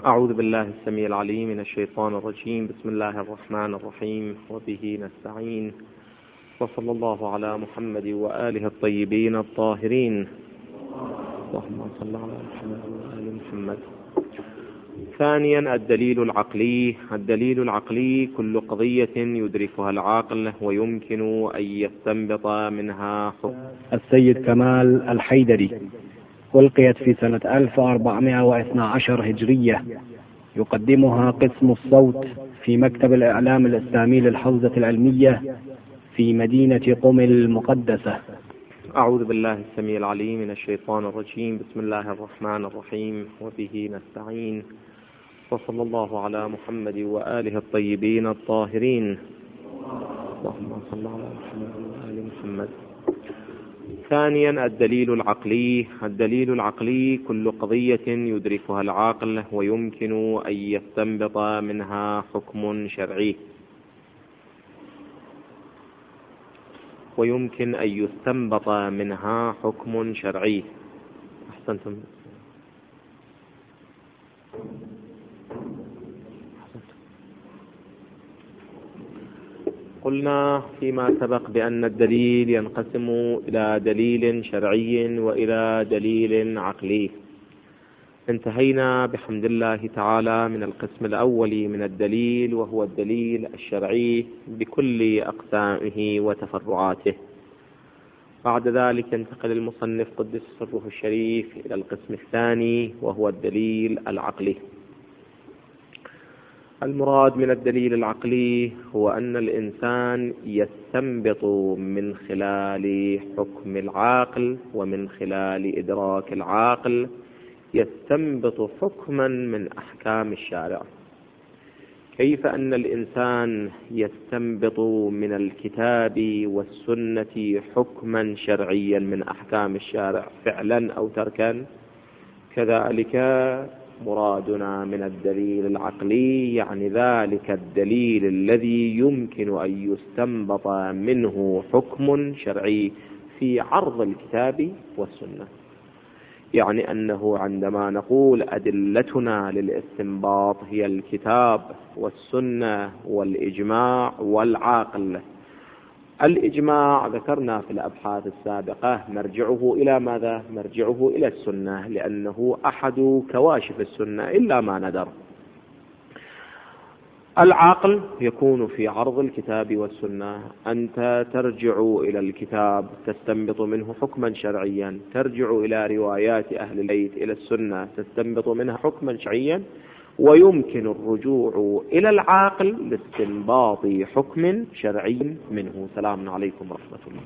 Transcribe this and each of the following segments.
أعوذ بالله السميع العليم من الشيطان الرجيم. بسم الله الرحمن الرحيم، وبه نستعين، وصلى الله على محمد وآله الطيبين الطاهرين. اللهم صل على محمد وآل محمد. ثانيا، الدليل العقلي. الدليل العقلي كل قضية يدركها العقل ويمكن أن يستنبط منها حكم. السيد كمال الحيدري، ألقيت في سنة 1412 هجرية، يقدمها قسم الصوت في مكتب الإعلام الإسلامي للحوزة العلمية في مدينة قم المقدسة. أعوذ بالله السميع العليم من الشيطان الرجيم. بسم الله الرحمن الرحيم، وبه نستعين، وصلى الله على محمد وآله الطيبين الطاهرين. اللهم صل على محمد وآل محمد. ثانيا، الدليل العقلي. الدليل العقلي كل قضية يدركها العقل ويمكن أن يستنبط منها حكم شرعي. ويمكن أن يستنبط منها حكم شرعي. أحسنتم. قلنا فيما سبق بأن الدليل ينقسم إلى دليل شرعي وإلى دليل عقلي. انتهينا بحمد الله تعالى من القسم الأول من الدليل، وهو الدليل الشرعي بكل أقسامه وتفرعاته. بعد ذلك ينتقل المصنف قدس سره الشريف إلى القسم الثاني، وهو الدليل العقلي. المراد من الدليل العقلي هو أن الإنسان يستنبط من خلال حكم العاقل ومن خلال إدراك العاقل يستنبط حكما من أحكام الشارع. كيف أن الإنسان يستنبط من الكتاب والسنة حكما شرعيا من أحكام الشارع فعلا أو تركا، كذلك مرادنا من الدليل العقلي يعني ذلك الدليل الذي يمكن أن يستنبط منه حكم شرعي في عرض الكتاب والسنة. يعني أنه عندما نقول أدلتنا للاستنباط هي الكتاب والسنة والإجماع والعقل. الإجماع ذكرنا في الأبحاث السابقة مرجعه إلى ماذا؟ مرجعه إلى السنة، لأنه أحد كواشف السنة إلا ما ندر. العقل يكون في عرض الكتاب والسنة. أنت ترجع إلى الكتاب تستنبط منه حكما شرعيا، ترجع إلى روايات أهل البيت إلى السنة تستنبط منها حكما شرعيا، ويمكن الرجوع إلى العاقل لاستنباط حكم شرعي منه. سلام عليكم ورحمة الله.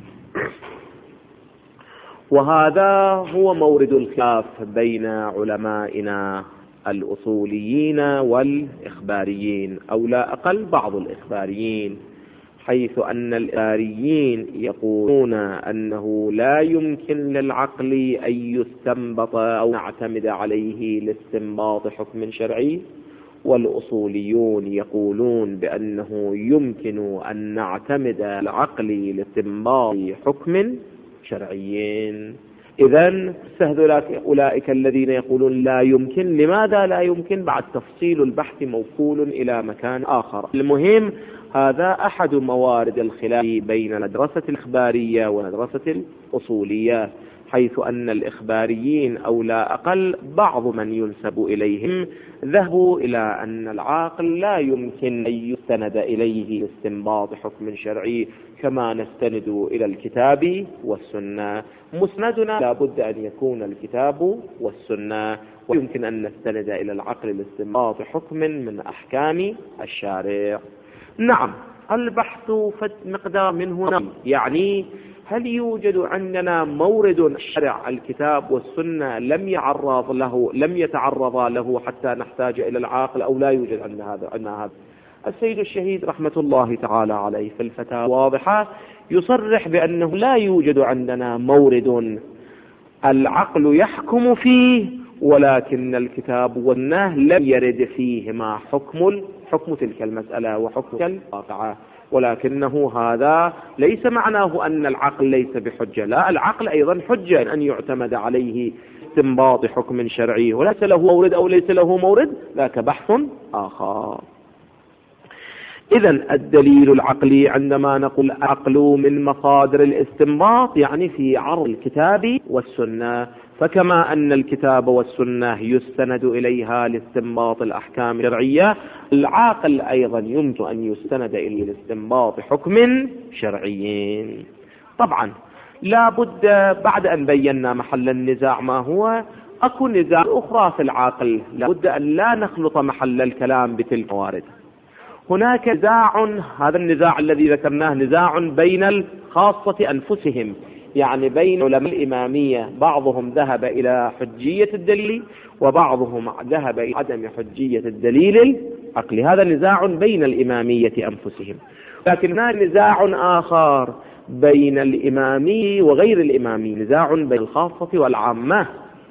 وهذا هو مورد الخلاف بين علمائنا الأصوليين والإخباريين، أو لا أقل بعض الإخباريين، حيث أن الإخباريين يقولون أنه لا يمكن للعقل أن يستنبط أو نعتمد عليه لاستنباط حكم شرعي، والأصوليون يقولون بأنه يمكن أن نعتمد العقل لاستنباط حكم شرعي. إذن أولئك الذين يقولون لا يمكن. لماذا لا يمكن؟ بعد تفصيل البحث موكول إلى مكان آخر. المهم هذا أحد موارد الخلاف بين المدرسة الإخبارية والمدرسة الأصولية، حيث أن الإخباريين أو لا أقل بعض من ينسب إليهم ذهبوا إلى أن العاقل لا يمكن أن يستند إليه لاستنباط حكم شرعي كما نستند إلى الكتاب والسنة. مسندنا لابد أن يكون الكتاب والسنة، ويمكن أن نستند إلى العقل لاستنباط حكم من أحكام الشارع. نعم، البحث في مقدار من هنا، يعني هل يوجد عندنا مورد الشرع الكتاب والسنة لم يتعرض له حتى نحتاج إلى العاقل، أو لا يوجد عندنا هذا؟ السيد الشهيد رحمة الله تعالى عليه في الفتاوى واضحة يصرح بأنه لا يوجد عندنا مورد العقل يحكم فيه ولكن الكتاب والسنة لم يرد فيهما حكم تلك المسألة وحكم الواقعة. ولكنه هذا ليس معناه أن العقل ليس بحجة، لا، العقل أيضا حجة أن يعتمد عليه لاستنباط حكم شرعي وليس له مورد أو ليس له مورد، ذاك بحث آخر. إذن الدليل العقلي عندما نقول العقل من مصادر الاستنباط يعني في عرض الكتاب والسنة، فكما أن الكتاب والسنة يستند إليها لاستنباط الأحكام الشرعية، العاقل أيضا يمكن أن يستند إليه لاستنباط حكم شرعي. طبعا لا بد بعد أن بينا محل النزاع ما هو، أكو نزاع أخرى في العاقل، لا بد أن لا نخلط محل الكلام بتلك الموارد. هناك نزاع، هذا النزاع الذي ذكرناه نزاع بين الخاصة أنفسهم، يعني بين علماء الإمامية، بعضهم ذهب إلى حجية الدليل وبعضهم ذهب إلى عدم حجية الدليل العقلي. هذا نزاع بين الإمامية أنفسهم. لكن هناك نزاع آخر بين الإمامي وغير الإمامي، نزاع بين الخاصة والعامة،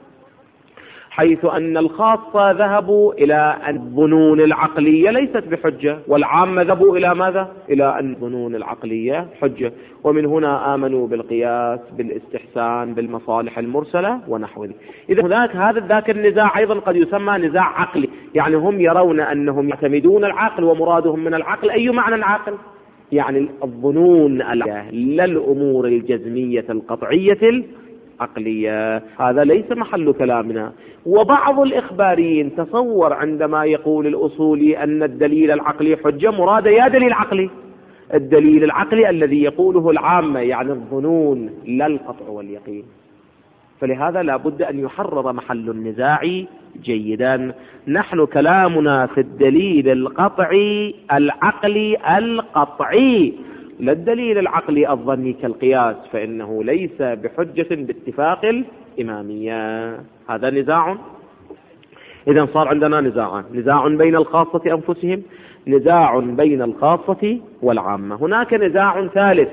حيث أن الخاصة ذهبوا إلى أن الظنون العقلية ليست بحجة، والعامة ذهبوا إلى ماذا؟ إلى أن الظنون العقلية حجة. ومن هنا آمنوا بالقياس، بالاستحسان، بالمصالح المرسلة ونحو ذلك. إذا هناك ذاك النزاع أيضا قد يسمى نزاع عقلي، يعني هم يرون أنهم يعتمدون العقل، ومرادهم من العقل أي معنى العقل؟ يعني الظنون لا الأمور الجزمية القطعية عقلية. هذا ليس محل كلامنا. وبعض الإخباريين تصور عندما يقول الأصولي أن الدليل العقلي حجة، مراد يا دليل عقلي، الدليل العقلي الذي يقوله العامة، يعني الظنون لا القطع واليقين. فلهذا لا بد أن يحرر محل النزاع جيدا. نحن كلامنا في الدليل القطعي العقلي القطعي، لا الدليل العقلي الظني كالقياس، فإنه ليس بحجة باتفاق الإمامية. هذا نزاع. إذن صار عندنا نزاعان، نزاع بين الخاصة أنفسهم، نزاع بين الخاصة والعامة. هناك نزاع ثالث،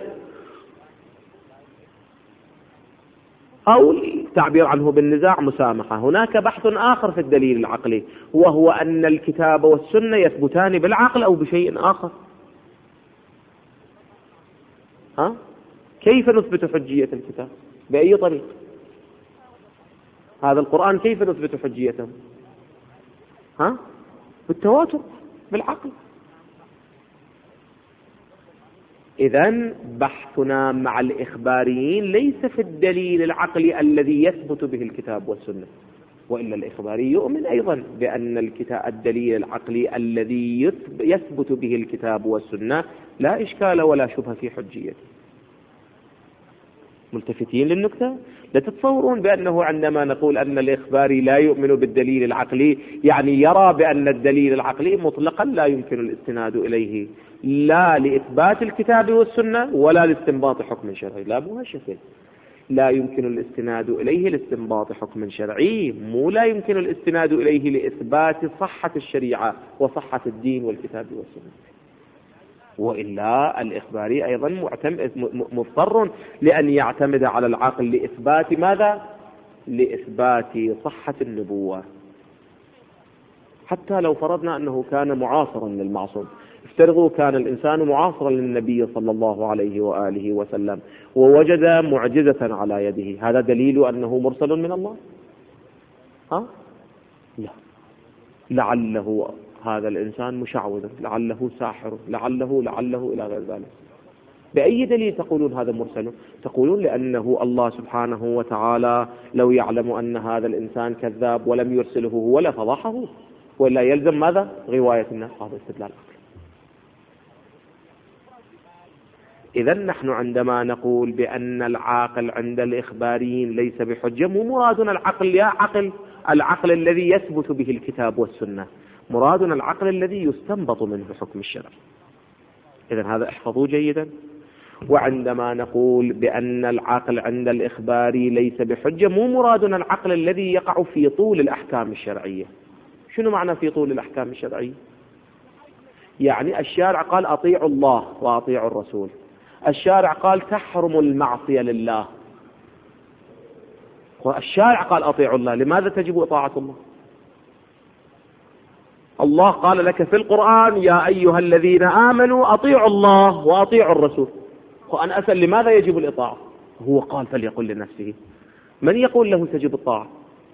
أو التعبير عنه بالنزاع مسامحة. هناك بحث آخر في الدليل العقلي، وهو أن الكتاب والسنة يثبتان بالعقل أو بشيء آخر. كيف نثبت حجية الكتاب؟ بأي طريق؟ هذا القرآن كيف نثبت حجيته؟ بالتواتر، بالعقل. إذن بحثنا مع الإخباريين ليس في الدليل العقلي الذي يثبت به الكتاب والسنة، وإلا الإخباري يؤمن أيضا بأن الدليل العقلي الذي يثبت به الكتاب والسنة لا إشكال ولا شبهة في حجيته. ملتفتين للنكتة؟ لا تتصورون بأنه عندما نقول أن الإخباري لا يؤمن بالدليل العقلي يعني يرى بأن الدليل العقلي مطلقا لا يمكن الاستناد إليه لا لإثبات الكتاب والسنة ولا لاستنباط حكم شرعي. لا، مو هالشكل. لا يمكن الاستناد إليه لاستنباط حكم شرعي، مو لا يمكن الاستناد إليه لإثبات صحة الشريعة وصحة الدين والكتاب والسنة. وإلا الإخباري أيضا مضطر لأن يعتمد على العقل لإثبات ماذا؟ لإثبات صحة النبوة. حتى لو فرضنا أنه كان معاصرا للمعصوم، افترضوا كان الإنسان معاصرا للنبي صلى الله عليه وآله وسلم ووجد معجزة على يده، هذا دليل أنه مرسل من الله؟ لا، لعله هذا الإنسان مشعوذ، لعله ساحر، لعله إلى غير ذلك. بأي دليل تقولون هذا مرسل؟ تقولون لأنه الله سبحانه وتعالى لو يعلم أن هذا الإنسان كذاب ولم يرسله هو لفضحه، ولا يلزم ماذا؟ غواية الناس. هذا استدلال عقلي. إذن نحن عندما نقول بأن العاقل عند الإخباريين ليس بحجة، مو مرادنا العقل يا العقل الذي يثبت به الكتاب والسنة، مرادنا العقل الذي يستنبط منه حكم الشرع. إذن هذا احفظوه جيدا. وعندما نقول بأن العقل عند الإخباري ليس بحجة، مو مرادنا العقل الذي يقع في طول الأحكام الشرعية. شنو معنى في طول الأحكام الشرعية؟ يعني الشارع قال أطيعوا الله وأطيعوا الرسول، الشارع قال تحرم المعصية لله، والشارع قال أطيعوا الله، لماذا تجب إطاعة الله؟ الله قال لك في القرآن يا أيها الذين آمنوا أطيعوا الله وأطيعوا الرسول، وأنا أسأل لماذا يجب الإطاعة؟ هو قال فليقل لنفسه. من يقول له تجب الطاعة؟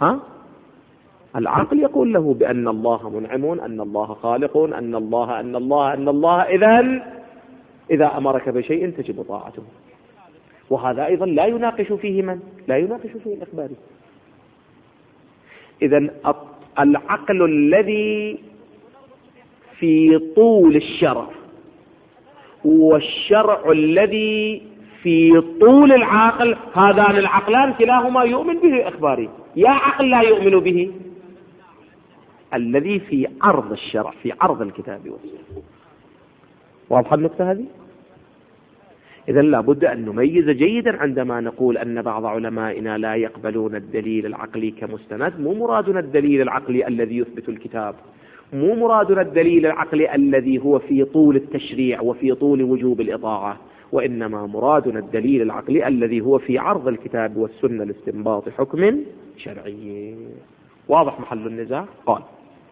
العقل يقول له بأن الله منعم، أن الله خالق، أن الله إذا أمرك بشيء تجب طاعته. وهذا أيضا لا يناقش فيه الإخباري. إذن العقل الذي في طول الشرع والشرع الذي في طول العقل، هذان العقلان كلاهما يؤمن به إخباري. يا عقل لا يؤمن به الذي في عرض الشرع، في عرض الكتاب والسنة. واضح النقطة هذه؟ إذن لابد أن نميز جيدا عندما نقول أن بعض علمائنا لا يقبلون الدليل العقلي كمستند. مو مرادنا الدليل العقلي الذي يثبت الكتاب، مو مرادنا الدليل العقلي الذي هو في طول التشريع وفي طول وجوب الإطاعة، وإنما مرادنا الدليل العقلي الذي هو في عرض الكتاب والسنة لاستنباط حكم شرعي. واضح محل النزاع؟ قال: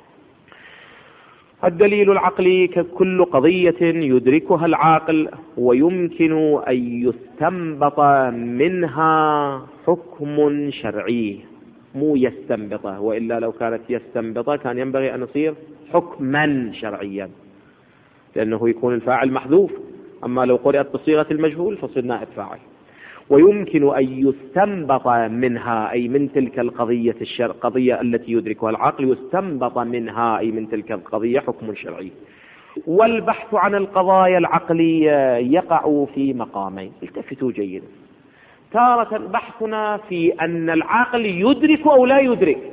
الدليل العقلي ككل قضية يدركها العاقل ويمكن أن يستنبط منها حكم شرعي. مو يستنبطه، وإلا لو كانت يستنبطه كان ينبغي أن يصير حكما شرعيا، لأنه يكون الفاعل محذوف. أما لو قرأت بصيغة المجهول فصير نائب فاعل. ويمكن أن يستنبط منها، أي من تلك القضية التي يدركها العقل، يستنبط منها أي من تلك القضية حكم شرعي. والبحث عن القضايا العقلية يقع في مقامين، التفتوا جيدا. تارة بحثنا في أن العقل يدرك أو لا يدرك.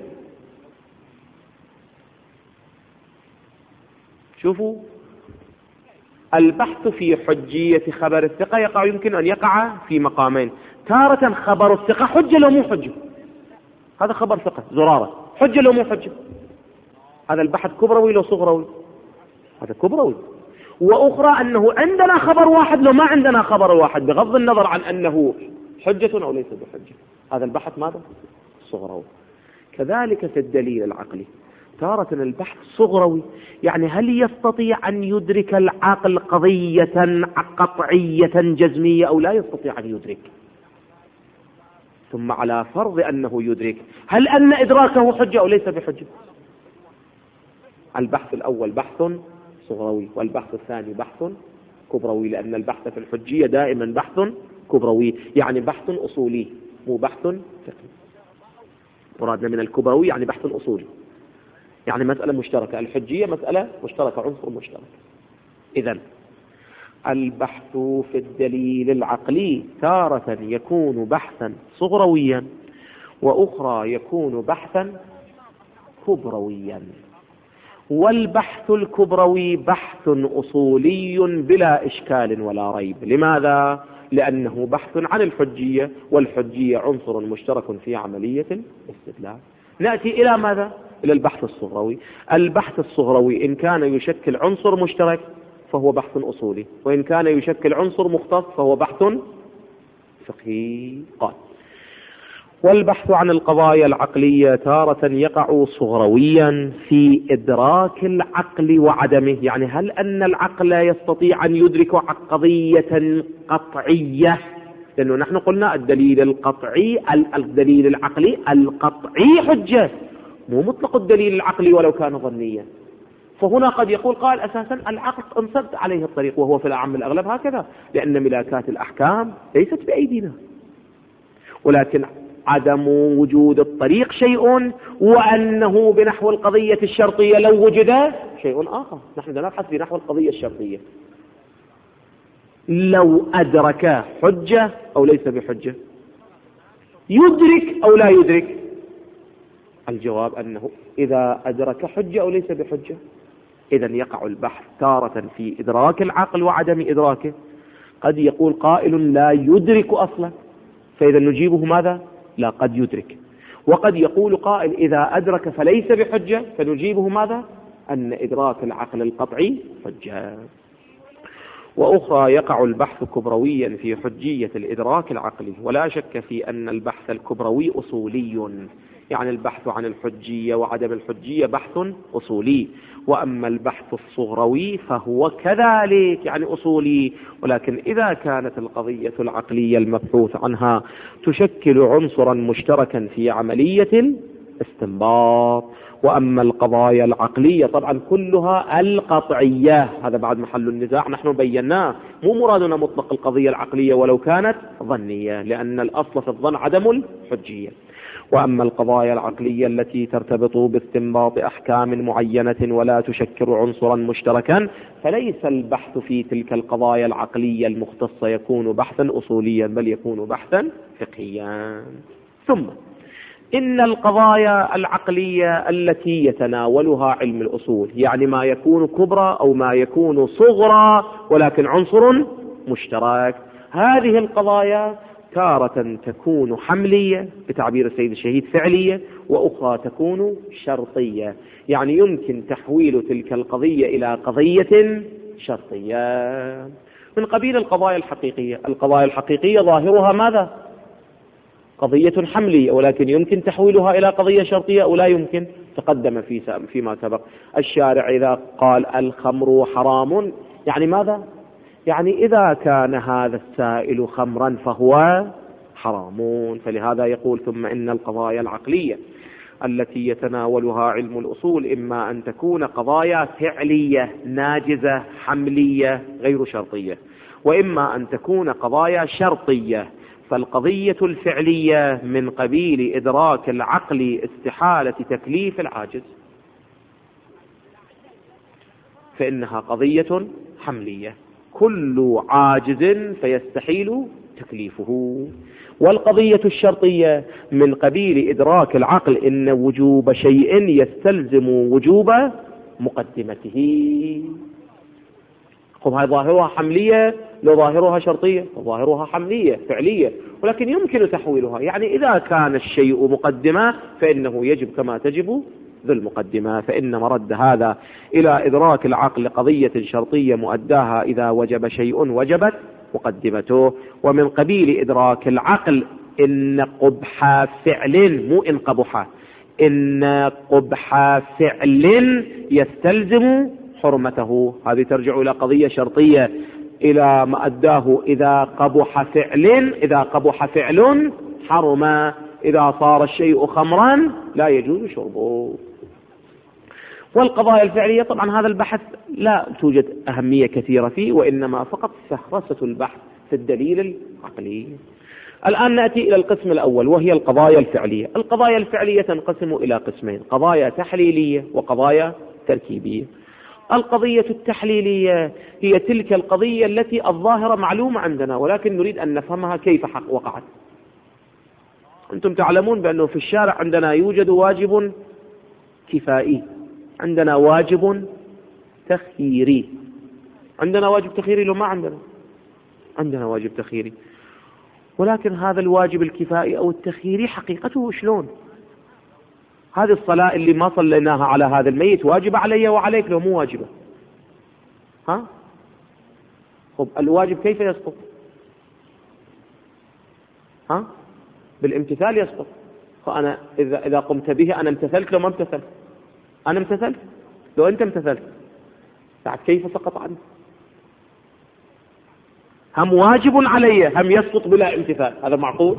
شوفوا، البحث في حجية خبر الثقة يمكن أن يقع في مقامين. تارة خبر الثقة حجة لو مو حجة، هذا خبر ثقة زرارة، حجة لو مو حجة، هذا البحث كبروي لو صغروي، هذا كبروي. وأخرى أنه عندنا خبر واحد لو ما عندنا خبر واحد، بغض النظر عن أنه حجة أو ليس بحجة، هذا البحث ماذا؟ صغروي. كذلك في الدليل العقلي تارة البحث صغروي، يعني هل يستطيع أن يدرك العقل قضية قطعية جزمية أو لا يستطيع أن يدرك؟ ثم على فرض أنه يدرك، هل أن إدراكه حجة أو ليس بحجة؟ البحث الأول بحث صغروي، والبحث الثاني بحث كبروي، لأن البحث في الحجية دائما بحث كبروي، يعني بحث أصولي مو بحث فقهي. مرادنا من الكبروي يعني بحث أصولي، يعني مسألة مشتركة. الحجية مسألة مشتركة، عنصر مشترك. إذن البحث في الدليل العقلي تارة يكون بحثا صغرويا، وأخرى يكون بحثا كبرويا. والبحث الكبروي بحث أصولي بلا إشكال ولا ريب. لماذا؟ لأنه بحث عن الحجية، والحجية عنصر مشترك في عملية الاستدلال. نأتي إلى ماذا؟ إلى البحث الصغروي. البحث الصغروي إن كان يشكل عنصر مشترك فهو بحث أصولي، وإن كان يشكل عنصر مختص فهو بحث فقهي. قال: والبحث عن القضايا العقلية تارة يقع صغرويا في إدراك العقل وعدمه، يعني هل أن العقل يستطيع أن يدرك قضية قطعية؟ لأنه نحن قلنا الدليل العقلي القطعي حجة، مو مطلق الدليل العقلي ولو كان ظنيا. فهنا قد يقول قال أساسا العقل انصد عليه الطريق، وهو في الأعم الأغلب هكذا، لأن ملاكات الأحكام ليست بأيدينا، ولكن عدم وجود الطريق شيء، وأنه بنحو القضية الشرطية لو وجد شيء آخر. نحن نبحث بنحو القضية الشرطية، لو أدرك حجة أو ليس بحجة، يدرك أو لا يدرك. الجواب أنه إذا أدرك حجة أو ليس بحجة. إذن يقع البحث تارة في إدراك العقل وعدم إدراكه. قد يقول قائل لا يدرك أصلا، فإذا نجيبه ماذا؟ لا، قد يدرك. وقد يقول قائل إذا أدرك فليس بحجة، فنجيبه ماذا؟ أن إدراك العقل القطعي حجة. وأخرى يقع البحث كبرويا في حجية الإدراك العقلي، ولا شك في أن البحث الكبروي أصولي، يعني البحث عن الحجية وعدم الحجية بحث أصولي. وأما البحث الصغروي فهو كذلك يعني أصولي، ولكن إذا كانت القضية العقلية المبحوث عنها تشكل عنصرا مشتركا في عملية الاستنباط. وأما القضايا العقلية طبعا كلها القطعية، هذا بعد محل النزاع، نحن بيناه، مو مرادنا مطلق القضية العقلية ولو كانت ظنية، لأن الأصل في الظن عدم الحجية. وأما القضايا العقلية التي ترتبط باستنباط أحكام معينة ولا تشكل عنصرا مشتركا، فليس البحث في تلك القضايا العقلية المختصة يكون بحثا أصوليا، بل يكون بحثا فقهيا. ثم إن القضايا العقلية التي يتناولها علم الأصول، يعني ما يكون كبرى أو ما يكون صغرى ولكن عنصر مشترك، هذه القضايا تارة تكون حملية بتعبير السيد الشهيد فعلية، وأخرى تكون شرطية، يعني يمكن تحويل تلك القضية إلى قضية شرطية من قبيل القضايا الحقيقية. القضايا الحقيقية ظاهرها ماذا؟ قضية حملية، ولكن يمكن تحويلها إلى قضية شرطية أو لا يمكن. تقدم فيما سبق الشارع إذا قال الخمر حرام، يعني ماذا؟ يعني إذا كان هذا السائل خمرا فهو حرام. فلهذا يقول ثم إن القضايا العقلية التي يتناولها علم الأصول إما أن تكون قضايا فعلية ناجزة حملية غير شرطية، وإما أن تكون قضايا شرطية. فالقضية الفعلية من قبيل إدراك العقل استحالة تكليف العاجز، فإنها قضية حملية، كل عاجز فيستحيل تكليفه. والقضية الشرطية من قبيل إدراك العقل إن وجوب شيء يستلزم وجوب مقدمته. هاي ظاهرها حملية، لو ظاهرها شرطية وظاهرها حملية فعلية، ولكن يمكن تحويلها. يعني إذا كان الشيء مقدمة فإنه يجب كما تجب ذو المقدمة، فإن مرد هذا إلى إدراك العقل قضية شرطية مؤداها إذا وجب شيء وجبت مقدمته. ومن قبيل إدراك العقل إن قبح فعل، مو إن قبح، إن قبح فعل يستلزم حرمته، هذه ترجع إلى قضية شرطية إلى ما أداه إذا قبح فعل حرم، إذا صار الشيء خمرا لا يجوز شربه. والقضايا الفعلية طبعا هذا البحث لا توجد أهمية كثيرة فيه، وإنما فقط فهرسة البحث في الدليل العقلي. الآن نأتي إلى القسم الأول وهي القضايا الفعلية. القضايا الفعلية تنقسم إلى قسمين: قضايا تحليلية وقضايا تركيبية. القضية التحليلية هي تلك القضية التي الظاهرة معلومة عندنا، ولكن نريد أن نفهمها كيف وقعت. أنتم تعلمون بأنه في الشارع عندنا يوجد واجب كفائي، عندنا واجب تخييري. عندنا واجب تخييري لو ما عندنا واجب تخييري، ولكن هذا الواجب الكفائي أو التخييري حقيقته شلون؟ هذه الصلاة اللي ما صليناها على هذا الميت واجبة علي وعليك لو مو واجبة؟ خب الواجب كيف يسقط؟ بالامتثال يسقط. فأنا إذا قمت به أنا امتثلت لو ما امتثلت؟ أنا امتثلت لو أنت امتثلت، بعد كيف سقط عنه؟ هم واجب علي هم يسقط بلا امتثال، هذا معقول؟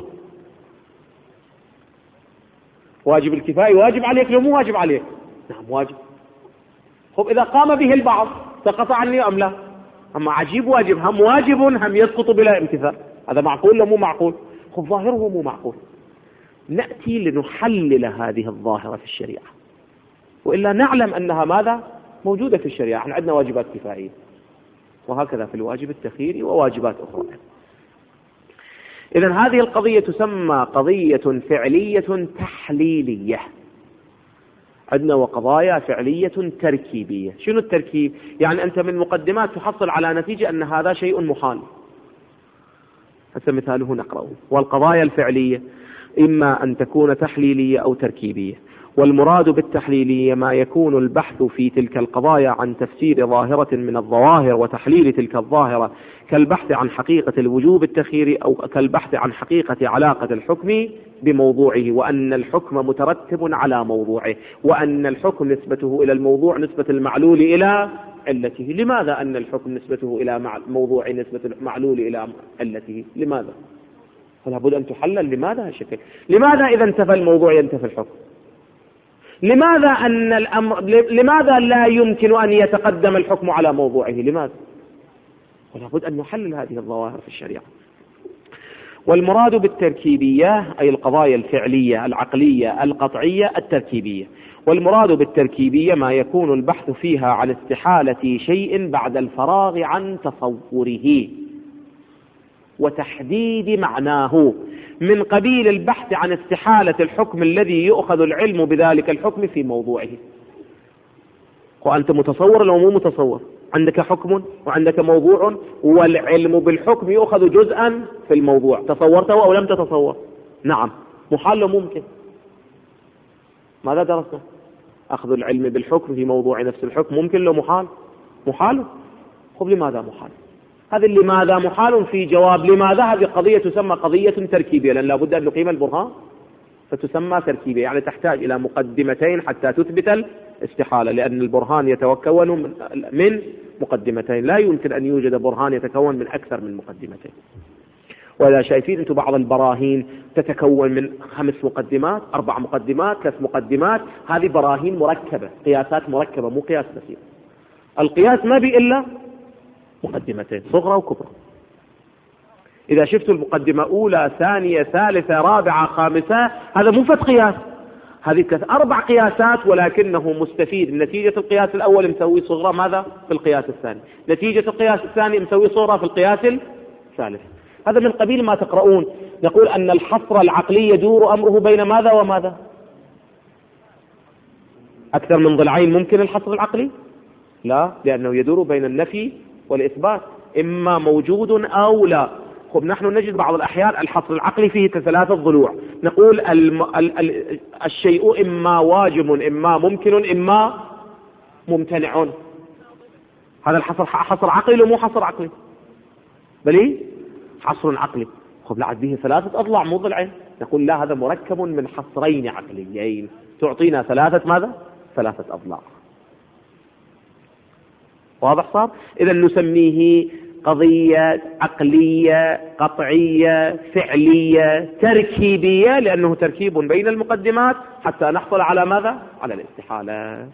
واجب الكفاية واجب عليك لو مو واجب عليك؟ نعم واجب. خب إذا قام به البعض سقط عني أم لا؟ أما عجيب واجب هم واجب هم يسقط بلا امتثال، هذا معقول لو مو معقول؟ خب ظاهره مو معقول. نأتي لنحلل هذه الظاهرة في الشريعة، وإلا نعلم أنها ماذا؟ موجودة في الشريعة. احنا عندنا واجبات كفائية، وهكذا في الواجب التخييري وواجبات أخرى. إذن هذه القضية تسمى قضية فعلية تحليلية. عندنا وقضايا فعلية تركيبية. شنو التركيب؟ يعني أنت من مقدمات تحصل على نتيجة أن هذا شيء محال. هذا مثاله نقرأه. والقضايا الفعلية إما أن تكون تحليلية أو تركيبية. والمراد بالتحليلية ما يكون البحث في تلك القضايا عن تفسير ظاهرة من الظواهر وتحليل تلك الظاهرة، كالبحث عن حقيقة الوجوب التخييري أو كالبحث عن حقيقة علاقة الحكم بموضوعه، وأن الحكم مترتب على موضوعه، وأن الحكم نسبته إلى الموضوع نسبة المعلول إلى علته. لماذا أن الحكم نسبته إلى موضوع نسبة المعلول إلى علته؟ لماذا؟ فلا بد أن تحلل لماذا هالشكل. لماذا إذا انتفى الموضوع ينتفى الحكم؟ لماذا أن الأمر لماذا لا يمكن أن يتقدم الحكم على موضوعه؟ لماذا؟ ولا بد أن نحلل هذه الظواهر في الشريعة. والمراد بالتركيبية أي القضايا الفعلية العقلية القطعية التركيبية. والمراد بالتركيبية ما يكون البحث فيها عن استحالة شيء بعد الفراغ عن تصوره وتحديد معناه، من قبيل البحث عن استحالة الحكم الذي يؤخذ العلم بذلك الحكم في موضوعه. وأنت متصور لو مو متصور، عندك حكم وعندك موضوع، والعلم بالحكم يؤخذ جزءا في الموضوع، تصورته أو لم تتصور؟ نعم. محال لو ممكن؟ ماذا درسنا؟ أخذ العلم بالحكم في موضوع نفس الحكم ممكن لو محال؟ محال. خب لماذا محال؟ هذا لماذا محال في جواب لماذا، هذه قضية تسمى قضية تركيبية، لأن لابد أن نقيم البرهان، فتسمى تركيبية، يعني تحتاج إلى مقدمتين حتى تثبت الاستحالة، لأن البرهان يتكون من مقدمتين، لا يمكن أن يوجد برهان يتكون من أكثر من مقدمتين. وإذا شايفين أنتم بعض البراهين تتكون من 5 مقدمات 4 مقدمات 3 مقدمات، هذه براهين مركبة، قياسات مركبة، مو قياس بسيط. القياس ما بي إلا مقدمتين صغرى وكبرى. إذا شفتوا المقدمة أولى ثانية ثالثة رابعة خامسة، هذا مو فقط قياس، هذه 4 قياسات، ولكنه مستفيد نتيجة القياس الأول مسوي صغرى ماذا في القياس الثاني، نتيجة القياس الثاني مسوي صغرى في القياس الثالث. هذا من قبيل ما تقرؤون. نقول أن الحصر العقلي يدور أمره بين ماذا وماذا؟ أكثر من ضلعين ممكن الحصر العقلي؟ لا، لأنه يدور بين النفي والإثبات، إما موجود أو لا. خب نحن نجد بعض الأحيان الحصر العقلي فيه 3 ضلوع، نقول الشيء إما واجب إما ممكن إما ممتنع. هذا الحصر حصر عقلي ومو حصر عقلي؟ بلي حصر عقلي. خب لعد به 3 أضلاع مو ضلعين، نقول لا، هذا مركب من حصرين عقليين، تعطينا 3 ماذا؟ 3 أضلاع. واضح صار؟ إذا نسميه قضية عقلية قطعية فعلية تركيبية، لأنه تركيب بين المقدمات حتى نحصل على ماذا؟ على الاستحالة.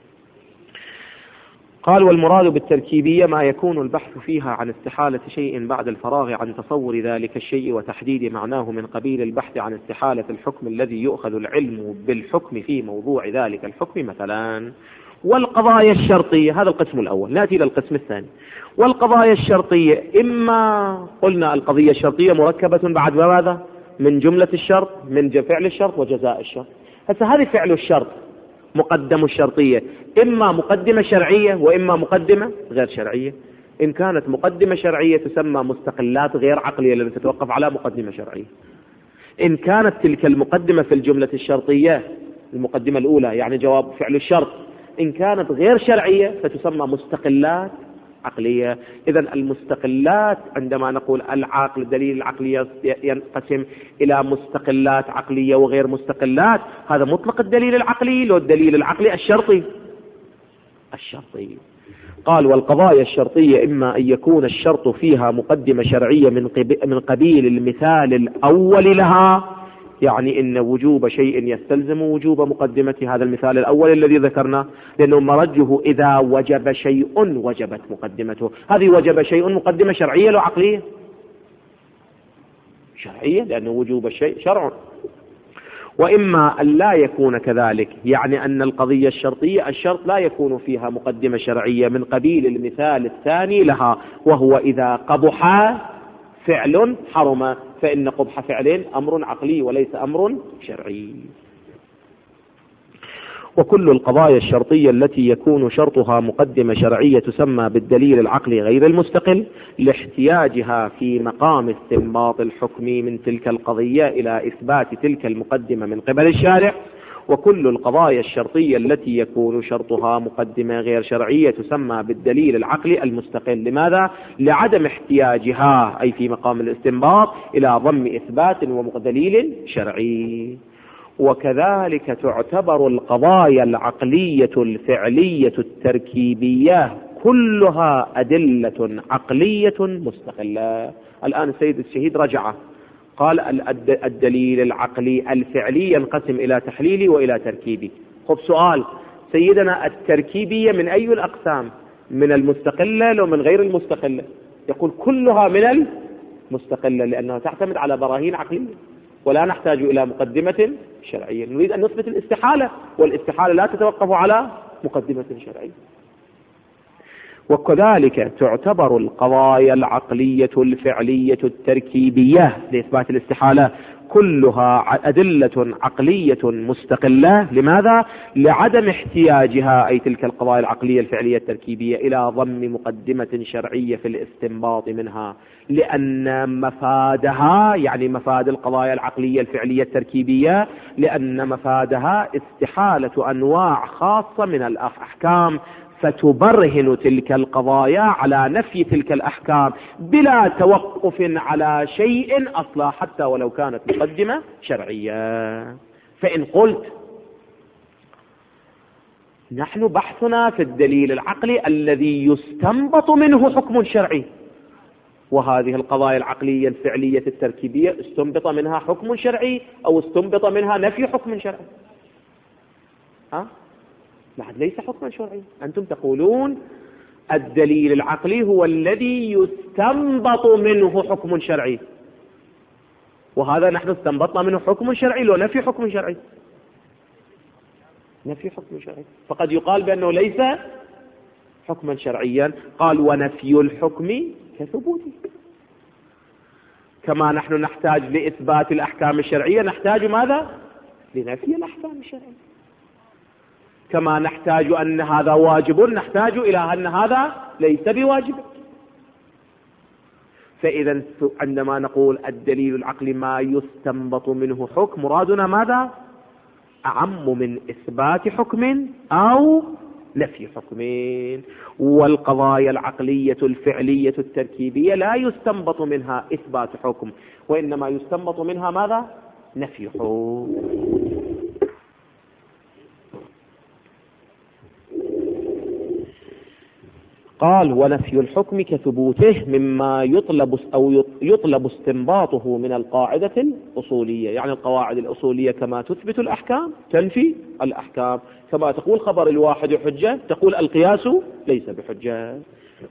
قال: والمراد بالتركيبية ما يكون البحث فيها عن استحالة شيء بعد الفراغ عن تصور ذلك الشيء وتحديد معناه، من قبيل البحث عن استحالة الحكم الذي يؤخذ العلم بالحكم في موضوع ذلك الحكم مثلا. والقضايا الشرطية، هذا القسم الأول. نأتي إلى القسم الثاني. والقضايا الشرطية، إما قلنا القضية الشرطية مركبة بعد ماذا؟ من جملة الشرط، من فعل الشرط وجزاء الشرط. هسه هذه فعل الشرط مقدم الشرطية، إما مقدمة شرعية وإما مقدمة غير شرعية. إن كانت مقدمة شرعية تسمى مستقلات غير عقلية لأن تتوقف على مقدمة شرعية. إن كانت تلك المقدمة في الجملة الشرطية، المقدمة الأولى يعني جواب فعل الشرط، إن كانت غير شرعية فتسمى مستقلات عقلية. إذن المستقلات عندما نقول العقل الدليل العقلي ينقسم إلى مستقلات عقلية وغير مستقلات، هذا مطلق الدليل العقلي لو الدليل العقلي الشرطي. قال: والقضايا الشرطية إما أن يكون الشرط فيها مقدمة شرعية من قبيل المثال الأول لها، يعني إن وجوب شيء يستلزم وجوب مقدمة هذا المثال الأول الذي ذكرنا، لأنه مرجه إذا وجب شيء وجبت مقدمته. هذه وجب شيء مقدمة شرعية لو عقلية؟ شرعية، لأنه وجوب الشيء شرع. وإما أن لا يكون كذلك، يعني أن القضية الشرطية الشرط لا يكون فيها مقدمة شرعية من قبيل المثال الثاني لها، وهو إذا قبح فعل حرم، فإن قبح فعل أمر عقلي وليس أمر شرعي. وكل القضايا الشرطية التي يكون شرطها مقدمة شرعية تسمى بالدليل العقلي غير المستقل، لاحتياجها في مقام استنباط الحكم من تلك القضية إلى إثبات تلك المقدمة من قبل الشارع. وكل القضايا الشرطية التي يكون شرطها مقدمة غير شرعية تسمى بالدليل العقلي المستقل. لماذا؟ لعدم احتياجها أي في مقام الاستنباط إلى ضم إثبات ودليل شرعي. وكذلك تعتبر القضايا العقلية الفعلية التركيبية كلها أدلة عقلية مستقلة. الآن السيد الشهيد رجع قال الدليل العقلي الفعلي ينقسم إلى تحليلي وإلى تركيبي. خب سؤال سيدنا، التركيبية من أي الأقسام؟ من المستقلة لو من غير المستقلة؟ يقول كلها من المستقلة، لأنها تعتمد على براهين عقلية ولا نحتاج إلى مقدمة شرعية. نريد أن نثبت الاستحالة، والاستحالة لا تتوقف على مقدمة شرعية. وكذلك تعتبر القضايا العقلية الفعلية التركيبية لإثبات الاستحالة كلها أدلة عقلية مستقلة. لماذا؟ لعدم احتياجها، أي تلك القضايا العقلية الفعلية التركيبية، إلى ضم مقدمة شرعية في الاستنباط منها، لأن مفادها، يعني مفاد القضايا العقلية الفعلية التركيبية، لأن مفادها استحالة أنواع خاصة من الأحكام، فتبرهن تلك القضايا على نفي تلك الأحكام بلا توقف على شيء أصلا، حتى ولو كانت مقدمة شرعية. فإن قلت نحن بحثنا في الدليل العقلي الذي يستنبط منه حكم شرعي، وهذه القضايا العقلية الفعلية التركيبية استنبط منها حكم شرعي أو استنبط منها نفي حكم شرعي، بعد ليس حكما شرعي. أنتم تقولون الدليل العقلي هو الذي يستنبط منه حكم شرعي، وهذا نحن استنبطنا منه حكم شرعي لو نفي حكم شرعي، نفي حكم شرعي، فقد يقال بأنه ليس حكما شرعيا. قال ونفي الحكم كثبوته، كما نحن نحتاج لإثبات الأحكام الشرعية نحتاج ماذا؟ لنفي الأحكام الشرعية. كما نحتاج أن هذا واجب نحتاج إلى أن هذا ليس بواجب. فإذا عندما نقول الدليل العقلي ما يستنبط منه حكم، مرادنا ماذا؟ أعم من إثبات حكم أو نفي حكم. والقضايا العقلية الفعلية التركيبية لا يستنبط منها إثبات حكم، وإنما يستنبط منها ماذا؟ نفي حكم. قال ونفي الحكم كثبوته مما يطلب استنباطه من القاعدة الأصولية، يعني القواعد الأصولية كما تثبت الأحكام تنفي الأحكام، كما تقول خبر الواحد حجة تقول القياس ليس بحجة.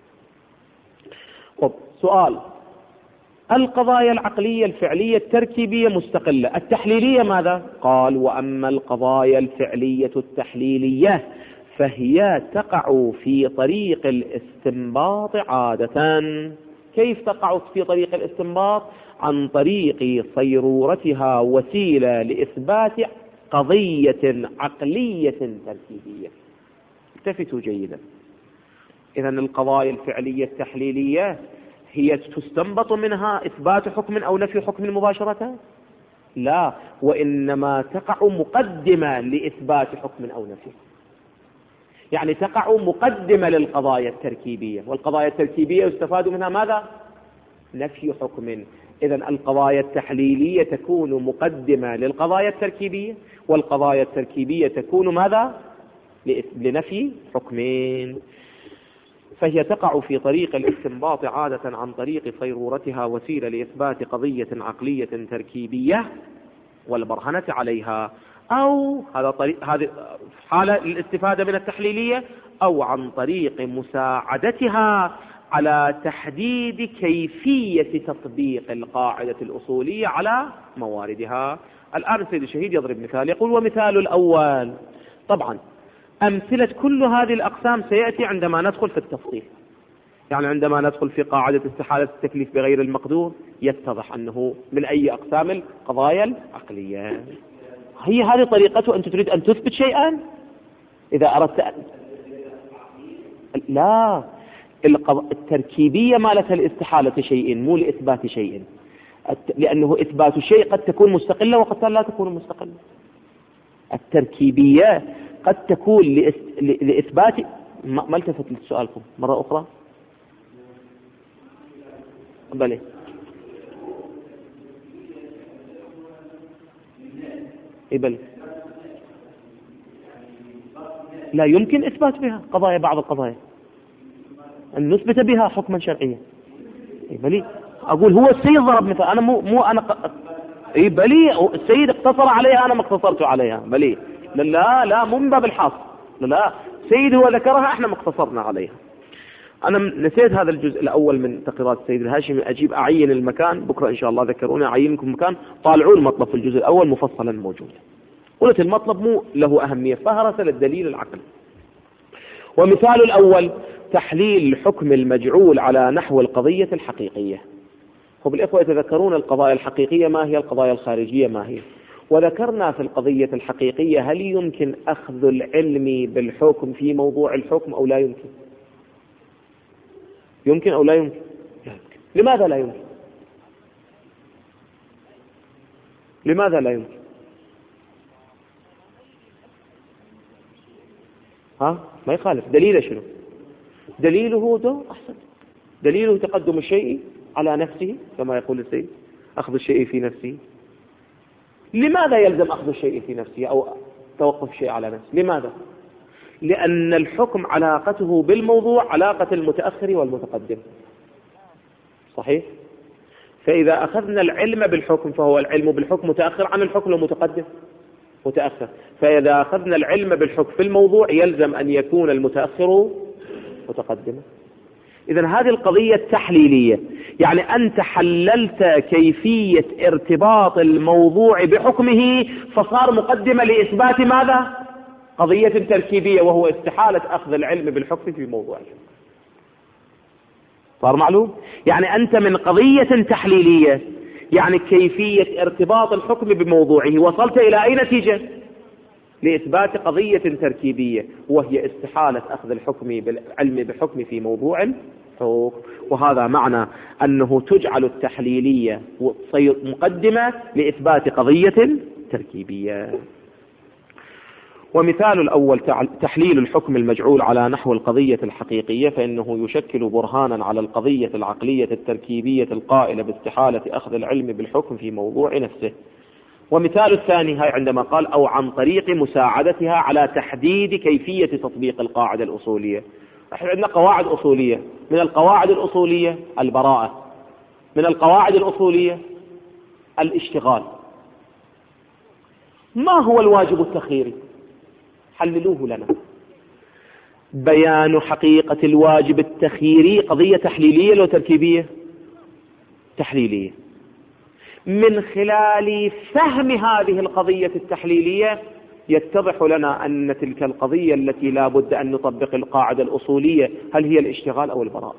طب سؤال، القضايا العقلية الفعلية التركيبية مستقلة، التحليلية ماذا؟ قال وأما القضايا الفعلية التحليلية فهي تقع في طريق الاستنباط عادة. كيف تقع في طريق الاستنباط؟ عن طريق صيرورتها وسيلة لإثبات قضية عقلية تركيبية. التفتوا جيدا، إذن القضايا الفعلية التحليلية هي تستنبط منها إثبات حكم أو نفي حكم مباشرة؟ لا، وإنما تقع مقدمة لإثبات حكم أو نفي، يعني تقع مقدمة للقضايا التركيبية، والقضايا التركيبية يستفاد منها ماذا؟ نفي حكم. إذن القضايا التحليلية تكون مقدمة للقضايا التركيبية، والقضايا التركيبية تكون ماذا؟ لنفي حكمين. فهي تقع في طريق الاستنباط عادة عن طريق صيرورتها وسيلة لإثبات قضية عقلية تركيبية والبرهنة عليها، أو هذه حالة الاستفادة من التحليلية، أو عن طريق مساعدتها على تحديد كيفية تطبيق القاعدة الأصولية على مواردها. الآن السيد الشهيد يضرب مثال يقول ومثال الأول، طبعا أمثلة كل هذه الأقسام سيأتي عندما ندخل في التفصيل، يعني عندما ندخل في قاعدة استحالة التكليف بغير المقدور يتضح أنه من أي أقسام القضايا العقلية. هي هذه طريقته. أنت تريد أن تثبت شيئا إذا أردت لا، التركيبية ما لها الاستحالة شيء مو لإثبات شيء، لأنه إثبات شيء قد تكون مستقلة وقد لا تكون مستقلة. التركيبية قد تكون لإثبات ما التفت لسؤالكم مرة أخرى؟ بلى بل لا يمكن إثبات بها قضايا، بعض القضايا أن نثبت بها حكما شرعيا. بلي أقول هو السيد ضرب مثال، أنا مو أنا بلي السيد اقتصر عليها أنا ما اقتصرت عليها. بلي لا مو من باب الحاصل، لا سيد هو ذكرها، احنا مقتصرنا عليها. انا نسيت هذا الجزء الاول من تقريرات السيد الهاشمي، اجيب اعين المكان بكره ان شاء الله، ذكروني اعين لكم مكان، طالعوا المطلب في الجزء الاول مفصلا موجود. قلت المطلب مو له اهميه، فهرس للدليل العقلي. ومثال الاول تحليل حكم المجعول على نحو القضيه الحقيقيه. هم الإخوة يتذكرون القضايا الحقيقية ما هي، القضايا الخارجية ما هي. وذكرنا في القضية الحقيقية هل يمكن أخذ العلم بالحكم في موضوع الحكم أو لا يمكن؟ يمكن أو لا يمكن؟ لماذا لا يمكن؟ لماذا لا يمكن؟ ما يخالف. دليله شنو؟ دليله ده أحسن، دليله تقدم الشيء على نفسه كما يقول السيد، أخذ الشيء في نفسه. لماذا يلزم أخذ الشيء في نفسه أو توقف الشيء على نفسه؟ لماذا؟ لأن الحكم علاقته بالموضوع علاقة المتأخر والمتقدم، صحيح؟ فإذا أخذنا العلم بالحكم فهو العلم بالحكم متأخر عن الحكم المتقدم، متأخر. فإذا أخذنا العلم بالحكم في الموضوع يلزم أن يكون المتأخر متقدما. إذن هذه القضية التحليلية، يعني أنت حللت كيفية ارتباط الموضوع بحكمه فصار مقدمة لإثبات ماذا؟ قضية تركيبية، وهو استحالة أخذ العلم بالحكم في موضوع الحكم. صار معلوم؟ يعني أنت من قضية تحليلية يعني كيفية ارتباط الحكم بموضوعه وصلت إلى أي نتيجة؟ لإثبات قضية تركيبية، وهي استحالة أخذ الحكم بالعلم بحكم في موضوع الحكم. وهذا معنى أنه تجعل التحليلية مقدمة لإثبات قضية تركيبية. ومثال الأول تحليل الحكم المجعول على نحو القضية الحقيقية، فإنه يشكل برهانا على القضية العقلية التركيبية القائلة باستحالة أخذ العلم بالحكم في موضوع نفسه. ومثال الثاني هاي عندما قال أو عن طريق مساعدتها على تحديد كيفية تطبيق القاعدة الأصولية. احنا عندنا قواعد أصولية، من القواعد الأصولية البراءة، من القواعد الأصولية الاشتغال. ما هو الواجب التخييري؟ حللوه لنا. بيان حقيقة الواجب التخييري قضية تحليلية لو تركيبية؟ تحليلية. من خلال فهم هذه القضية التحليلية يتضح لنا أن تلك القضية التي لا بد أن نطبق القاعدة الأصولية هل هي الاشتغال أو البراءة.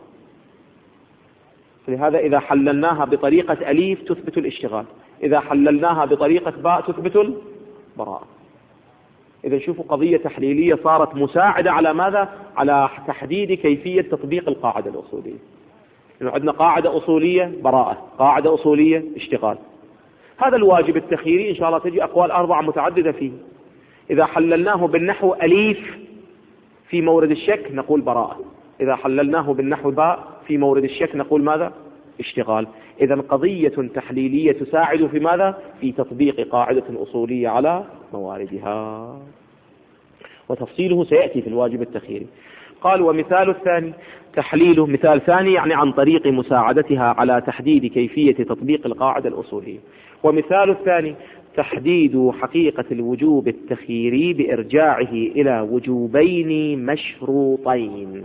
لهذا إذا حللناها بطريقة أليف تثبت الاشتغال، إذا حللناها بطريقة باء تثبت البراءة. إذا شوفوا قضية تحليلية صارت مساعدة على ماذا؟ على تحديد كيفية تطبيق القاعدة الأصولية. إنه عندنا قاعدة أصولية براءة، قاعدة أصولية اشتغال. هذا الواجب التخييري إن شاء الله تجي أقوال 4 متعددة فيه. إذا حللناه بالنحو أليف في مورد الشك نقول براءة، إذا حللناه بالنحو باء في مورد الشك نقول ماذا؟ اشتغال. إذا قضية تحليلية تساعد في ماذا؟ في تطبيق قاعدة أصولية على مواردها، وتفصيله سيأتي في الواجب التخييري. قال ومثال الثاني تحليله، مثال ثاني يعني عن طريق مساعدتها على تحديد كيفية تطبيق القاعدة الأصولية. ومثال الثاني تحديد حقيقة الوجوب التخييري بإرجاعه إلى وجوبين مشروطين.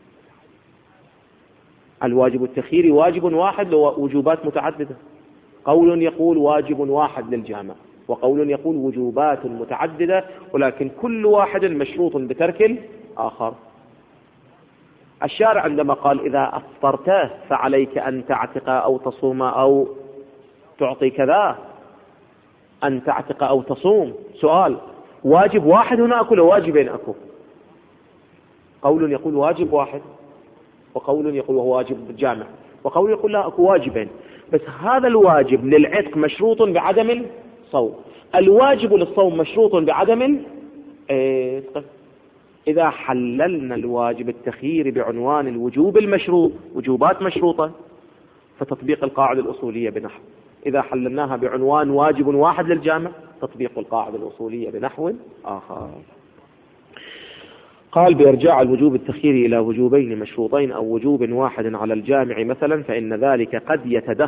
الواجب التخييري واجب واحد له وجوبات متعددة. قول يقول واجب واحد للجامع، وقول يقول وجوبات متعددة، ولكن كل واحد مشروط بترك الآخر. الشارع عندما قال إذا أفطرت فعليك أن تعتق أو تصوم أو تعطي كذا، أن تعتق أو تصوم، سؤال واجب واحد هنا أكو واجبين أكو؟ قول يقول واجب واحد، وقول يقول وهو واجب جامع، وقول يقول لا أكو واجبين. بس هذا الواجب للعتق مشروط بعدم الصوم، الواجب للصوم مشروط بعدم العتق. إذا حللنا الواجب التخييري بعنوان الوجوب المشروط، وجوبات مشروطة، فتطبيق القاعدة الأصولية بنحو. إذا حللناها بعنوان واجب واحد للجامع، تطبيق القاعدة الأصولية بنحو آخر. قال بإرجاع الوجوب التخييري إلى وجوبين مشروطين أو وجوب واحد على الجامع مثلا، فإن ذلك قد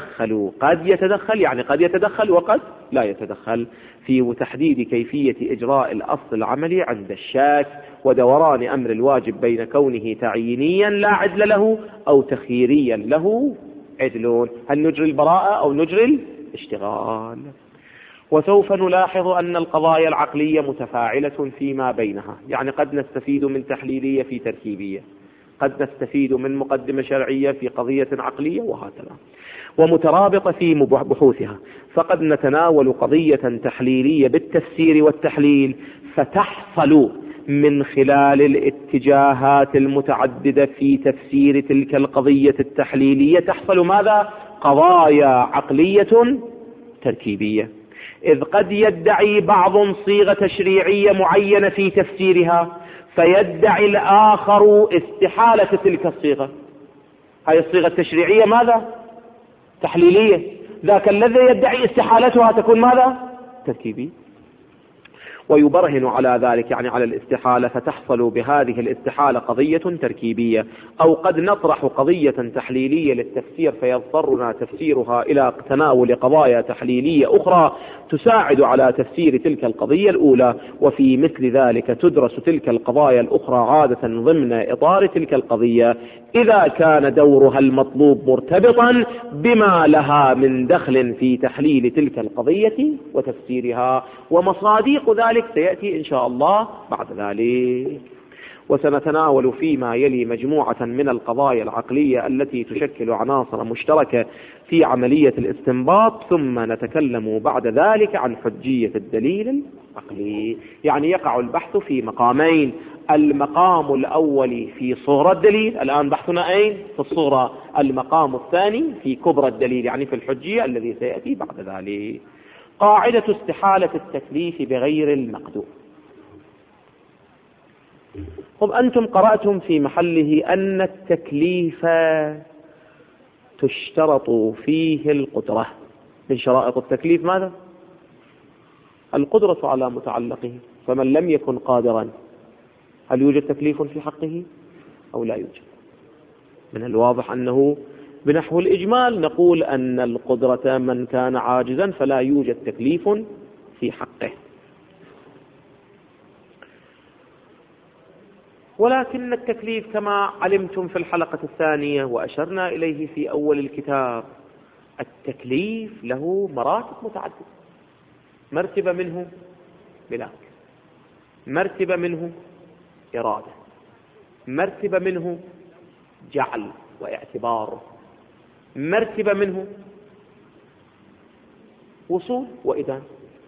يتدخل يعني قد يتدخل وقد لا يتدخل في تحديد كيفية إجراء الأصل العملي عند الشاك، ودوران أمر الواجب بين كونه تعيينيا لا عدل له أو تخييريا له عدل، هل نجري البراءة أو نجري الاشتغال. وسوف نلاحظ أن القضايا العقلية متفاعلة فيما بينها، يعني قد نستفيد من تحليلية في تركيبية، قد نستفيد من مقدمة شرعية في قضية عقلية، وهكذا، ومترابطة في بحوثها. فقد نتناول قضية تحليلية بالتفسير والتحليل، فتحصل من خلال الاتجاهات المتعددة في تفسير تلك القضية التحليلية تحصل ماذا؟ قضايا عقلية تركيبية. إذ قد يدعي بعض صيغة تشريعية معينة في تفسيرها، فيدعي الآخر استحالة تلك الصيغة. هذه الصيغة التشريعية ماذا؟ تحليلية. ذاك الذي يدعي استحالتها تكون ماذا؟ تركيبية. ويبرهن على ذلك يعني على الاستحالة، فتحصل بهذه الاستحالة قضية تركيبية. أو قد نطرح قضية تحليلية للتفسير، فيضطرنا تفسيرها إلى تناول قضايا تحليلية أخرى تساعد على تفسير تلك القضية الأولى، وفي مثل ذلك تدرس تلك القضايا الأخرى عادة ضمن إطار تلك القضية، إذا كان دورها المطلوب مرتبطا بما لها من دخل في تحليل تلك القضية وتفسيرها. ومصادق ذلك سيأتي إن شاء الله بعد ذلك. وسنتناول فيما يلي مجموعة من القضايا العقلية التي تشكل عناصر مشتركة في عملية الاستنباط، ثم نتكلم بعد ذلك عن حجية الدليل العقلي. يعني يقع البحث في مقامين: المقام الأول في صغرى الدليل، الآن بحثنا أين؟ في الصغرى. المقام الثاني في كبرى الدليل، يعني في الحجية الذي سيأتي بعد ذلك. قاعدة استحالة التكليف بغير المقدور. أنتم قرأتم في محله أن التكليف تشترط فيه القدرة. من شرائط التكليف ماذا؟ القدرة على متعلقه. فمن لم يكن قادرا هل يوجد تكليف في حقه أو لا يوجد؟ من الواضح أنه بنحو الإجمال نقول أن القدرة من كان عاجزا فلا يوجد تكليف في حقه. ولكن التكليف كما علمتم في الحلقة الثانية وأشرنا إليه في أول الكتاب، التكليف له مراتب متعددة. مرتبة منه ملاك، مرتبة منه إرادة، مرتبة منه جعل واعتبار، مرتبة منه وصول وإدانة.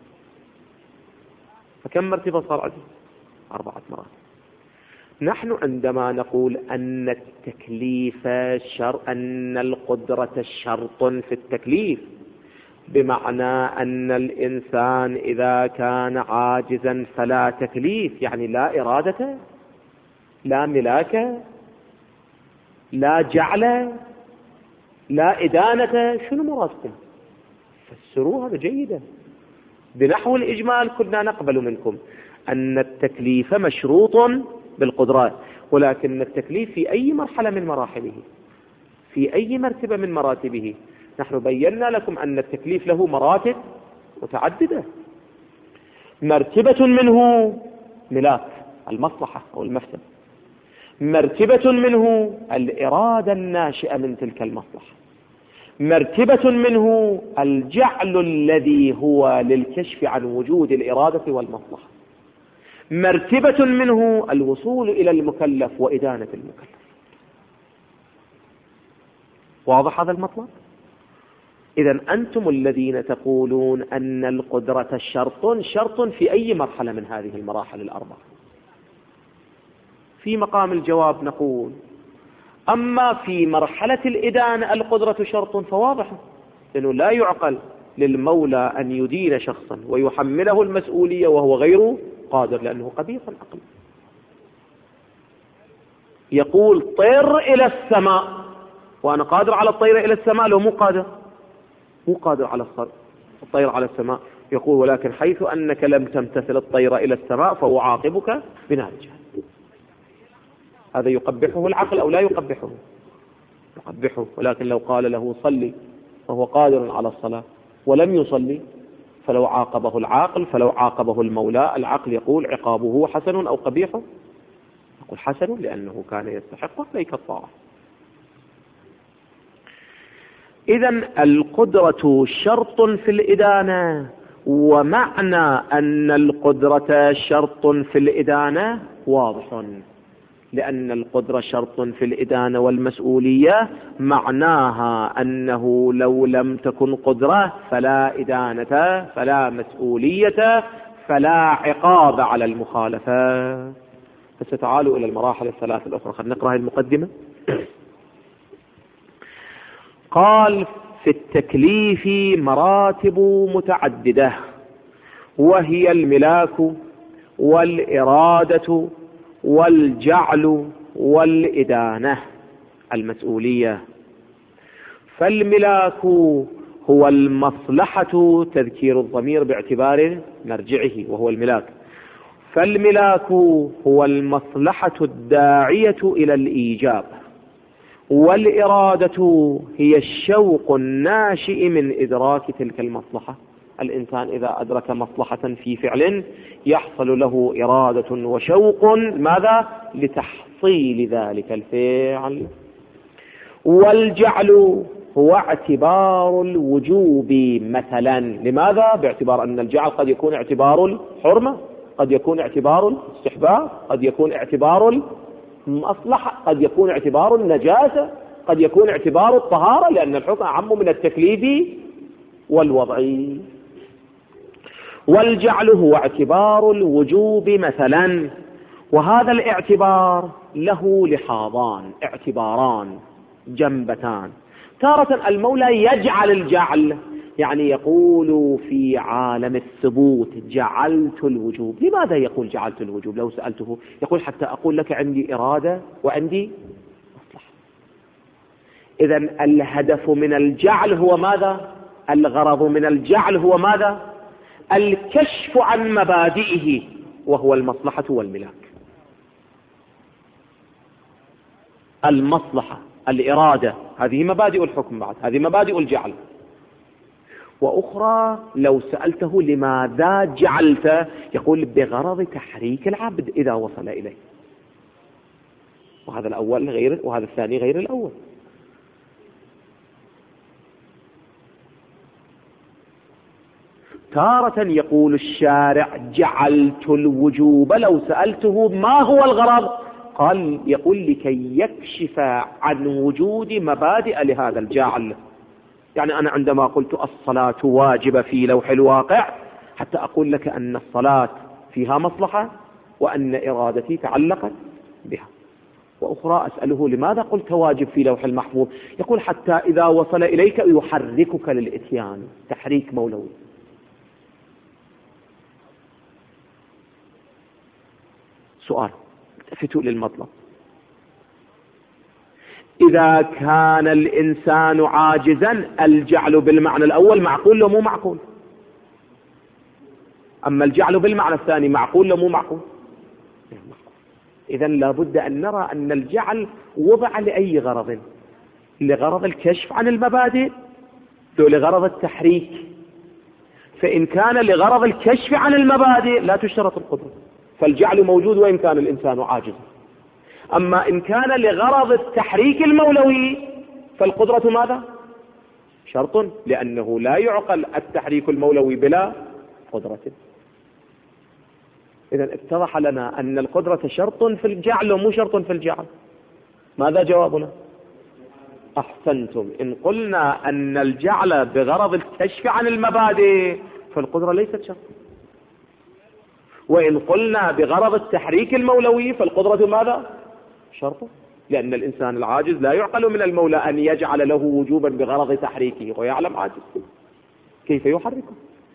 فكم مرتبة صار عندي؟ 4 مراتب. نحن عندما نقول أن التكليف أن القدرة شرط في التكليف، بمعنى أن الإنسان إذا كان عاجزا فلا تكليف، يعني لا إرادة، لا ملاك، لا جعل، لا إدانة. شنو مرادكم؟ فسروا هذا جيدا. بنحو الإجمال كنا نقبل منكم أن التكليف مشروط بالقدرات، ولكن التكليف في أي مرحلة من مراحله، في أي مرتبة من مراتبه. نحن بينا لكم أن التكليف له مراتب متعددة. مرتبة منه ملاك، المصلحة أو المفسدة. مرتبة منه الإرادة الناشئة من تلك المصلحة. مرتبة منه الجعل الذي هو للكشف عن وجود الإرادة والمصلحة. مرتبة منه الوصول إلى المكلف وإدانة المكلف. واضح هذا المطلب؟ إذن أنتم الذين تقولون أن القدرة شرط في أي مرحلة من هذه المراحل ال4. في مقام الجواب نقول: أما في مرحلة الإدانة القدرة شرط فواضح، لأنه لا يعقل للمولى أن يدين شخصا ويحمله المسؤولية وهو غير قادر، لأنه قبيح العقل. يقول: طير إلى السماء، وأنا قادر على الطير إلى السماء، لو مو قادر على الطير على السماء. يقول: ولكن حيث أنك لم تمتثل الطير إلى السماء فأعاقبك بنار جهنم. هذا يقبحه العقل أو لا يقبحه؟ يقبحه. ولكن لو قال له صلي وهو قادر على الصلاة ولم يصلي، فلو عاقبه المولى، العقل يقول عقابه حسن أو قبيح؟ يقول حسن لأنه كان يستحق عليك الطاعة. إذن القدرة شرط في الإدانة، ومعنى أن القدرة شرط في الإدانة واضح، لأن القدرة شرط في الإدانة والمسؤولية معناها أنه لو لم تكن قدرة فلا إدانة، فلا مسؤولية، فلا عقاب على المخالفة. فستعالوا إلى المراحل الثلاث الأخرى. خلينا نقرأ المقدمة. قال في التكليف مراتب متعددة، وهي الملاك والإرادة والجعل والإدانة، المسؤولية. فالملاك هو المصلحة، تذكير الضمير باعتبار مرجعه وهو الملاك. فالملاك هو المصلحة الداعية إلى الإيجاب، والإرادة هي الشوق الناشئ من إدراك تلك المصلحة. الإنسان إذا أدرك مصلحة في فعل يحصل له إرادة وشوق، ماذا؟ لتحصيل ذلك الفعل. والجعل هو اعتبار الوجوب مثلا. لماذا؟ باعتبار أن الجعل قد يكون اعتبار الحرمة، قد يكون اعتبار الاستحباب، قد يكون اعتبار المصلحة، قد يكون اعتبار النجاسة، قد يكون اعتبار الطهارة، لأن الحكم أعم من التكليف والوضعي. والجعل هو اعتبار الوجوب مثلا، وهذا الاعتبار له لحاظان، اعتباران جنبتان. تارة المولى يجعل الجعل، يعني يقول في عالم الثبوت جعلت الوجوب. لماذا يقول جعلت الوجوب؟ لو سألته يقول حتى أقول لك عندي إرادة وعندي مصلحة. إذن الهدف من الجعل هو ماذا؟ الغرض من الجعل هو ماذا؟ الكشف عن مبادئه، وهو المصلحة والملاك. المصلحة، الإرادة، هذه مبادئ الحكم، بعد هذه مبادئ الجعل. وأخرى لو سألته لماذا جعلت، يقول بغرض تحريك العبد إذا وصل إليه. وهذا الأول غير، وهذا الثاني غير الأول. تارة يقول الشارع جعلت الوجوب، لو سألته ما هو الغرض قال يقول لكي يكشف عن وجود مبادئ لهذا الجعل. يعني أنا عندما قلت الصلاة واجبة في لوح الواقع حتى أقول لك أن الصلاة فيها مصلحة وأن إرادتي تعلقت بها. وأخرى أسأله لماذا قلت واجب في لوح المحفوظ، يقول حتى إذا وصل إليك يحركك للإتيان، تحريك مولوي. سؤال، التفتوا للمطلب. إذا كان الإنسان عاجزا الجعل بالمعنى الأول معقول لو مو معقول؟ أما الجعل بالمعنى الثاني معقول لو مو معقول؟ إذن لابد أن نرى أن الجعل وضع لأي غرض؟ لغرض الكشف عن المبادئ ولغرض التحريك. فإن كان لغرض الكشف عن المبادئ لا تشترط القدرة، فالجعل موجود وإن كان الإنسان عاجزا. أما إن كان لغرض التحريك المولوي فالقدرة ماذا؟ شرط، لأنه لا يعقل التحريك المولوي بلا قدرة. إذن اتضح لنا أن القدرة شرط في الجعل ومو شرط في الجعل. ماذا جوابنا؟ أحسنتم. إن قلنا أن الجعل بغرض الكشف عن المبادئ فالقدرة ليست شرط، وإن قلنا بغرض التحريك المولوي فالقدرة ماذا؟ شرط، لأن الإنسان العاجز لا يعقل من المولى أن يجعل له وجوبا بغرض تحريكه ويعلم عاجز، كيف يحركه؟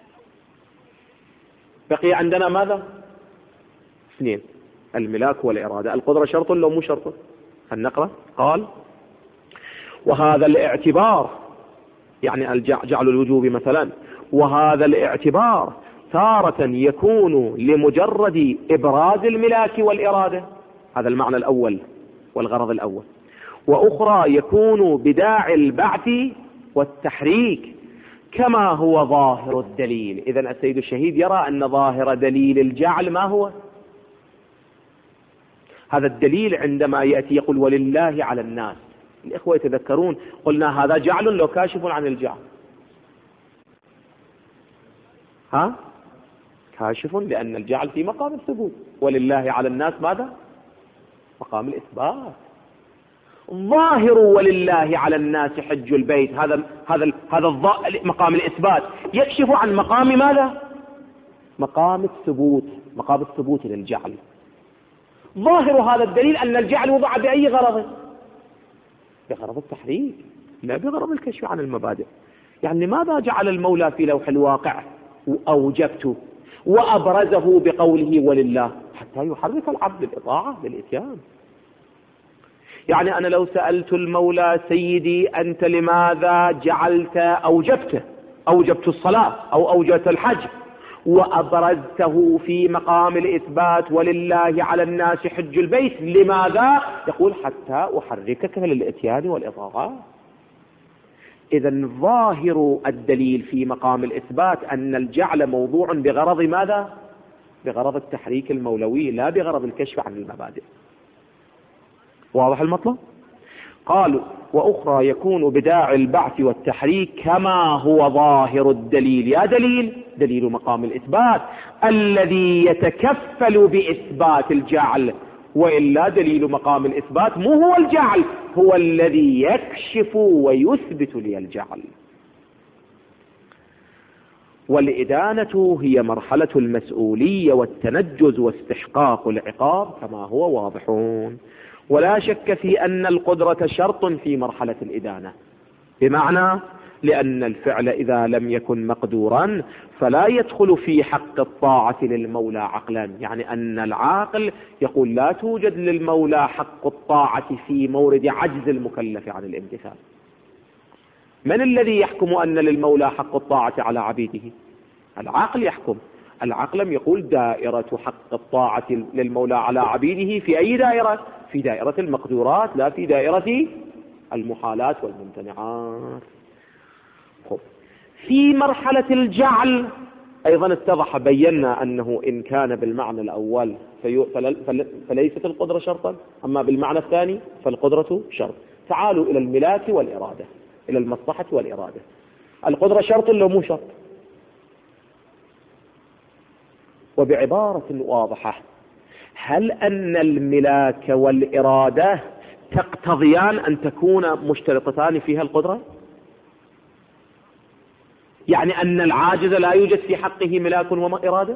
بقي عندنا ماذا؟ اثنين، الملاك والإرادة. القدرة شرط لو مو شرط؟ هنقرأ. قال وهذا الاعتبار، يعني جعل الوجوب مثلا، وهذا الاعتبار تارة يكون لمجرد إبراز الملاك والإرادة، هذا المعنى الأول، والغرض الأول. وأخرى يكون بداعي البعث والتحريك كما هو ظاهر الدليل. إذن السيد الشهيد يرى أن ظاهر دليل الجعل ما هو؟ هذا الدليل عندما يأتي يقول ولله على الناس. الإخوة يتذكرون قلنا هذا جعل لو كاشف عن الجعل. كاشف لأن الجعل في مقام الثبوت، ولله على الناس ماذا؟ مقام الإثبات. ظاهر ولله على الناس حج البيت هذا مقام الإثبات يكشف عن مقام ماذا؟ مقام الثبوت، مقام الثبوت للجعل. ظاهر هذا الدليل أن الجعل وضع بأي غرض؟ بغرض التحريك لا بغرض الكشف عن المبادئ. يعني ماذا جعل المولى في لوح الواقع وأوجبته وأبرزه بقوله ولله؟ حتى يحرك العبد للإطاعة للإتيان. يعني أنا لو سألت المولى سيدي أنت لماذا جعلت أوجبت الصلاة أو أوجبت الحج وأبرزته في مقام الإثبات ولله على الناس حج البيت، لماذا؟ يقول حتى أحركك للإتيان والإطاعة. إذن ظاهر الدليل في مقام الإثبات أن الجعل موضوع بغرض ماذا؟ بغرض التحريك المولوي لا بغرض الكشف عن المبادئ. واضح المطلب؟ قالوا وأخرى يكون بداعي البعث والتحريك كما هو ظاهر الدليل. يا دليل مقام الإثبات الذي يتكفل بإثبات الجعل، وإلا دليل مقام الإثبات مو هو الجعل، هو الذي يكشف ويثبت لي الجعل. والإدانة هي مرحلة المسؤولية والتنجز واستحقاق العقاب كما هو واضحون. ولا شك في أن القدرة شرط في مرحلة الإدانة، بمعنى لأن الفعل إذا لم يكن مقدورا فلا يدخل في حق الطاعة للمولى عقلا. يعني أن العاقل يقول لا توجد للمولى حق الطاعة في مورد عجز المكلف عن الامتثال. من الذي يحكم أن للمولى حق الطاعة على عبيده؟ العاقل يحكم. العقل يقول دائرة حق الطاعة للمولى على عبيده في أي دائرة؟ في دائرة المقدورات لا في دائرة المحالات والممتنعات. في مرحلة الجعل أيضا اتضح بينا أنه إن كان بالمعنى الأول فليست القدرة شرطا، أما بالمعنى الثاني فالقدرة شرط. تعالوا إلى الملاك والإرادة، إلى المصلحة والإرادة. القدرة شرط ولا مو شرط؟ وبعبارة واضحة، هل أن الملاك والإرادة تقتضيان أن تكون مشترطتان فيها القدرة؟ يعني أن العاجز لا يوجد في حقه ملاك وإرادة؟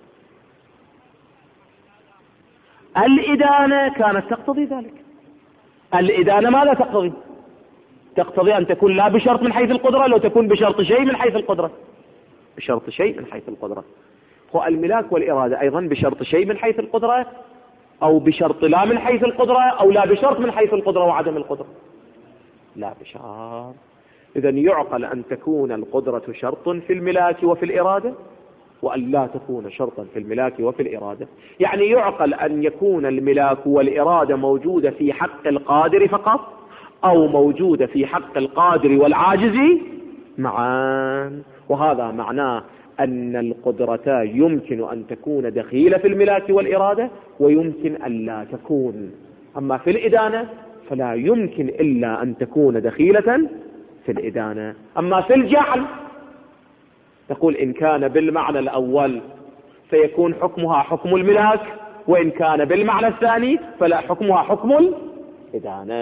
الإدانة كانت تقتضي ذلك. الإدانة ماذا تقتضي؟ تقتضي أن تكون لا بشرط من حيث القدرة، لو تكون بشرط شيء من حيث القدرة، بشرط شيء من حيث القدرة. والملاك والإرادة أيضا بشرط شيء من حيث القدرة، أو بشرط لا من حيث القدرة، أو لا بشرط من حيث القدرة وعدم القدرة، لا بشرط. إذن يعقل أن تكون القدرة شرط في الملاك وفي الإرادة، وأن لا تكون شرطا في الملاك وفي الإرادة. يعني يعقل أن يكون الملاك والإرادة موجودة في حق القادر فقط، أو موجودة في حق القادر والعاجز معا. وهذا معناه أن القدرة يمكن أن تكون دخيلة في الملاك والإرادة، ويمكن أن لا تكون. أما في الإدانة فلا يمكن إلا أن تكون دخيلة في الإدانة. أما في الجعل تقول إن كان بالمعنى الأول فيكون حكمها حكم الملاك، وإن كان بالمعنى الثاني فلا حكمها حكم الإدانة.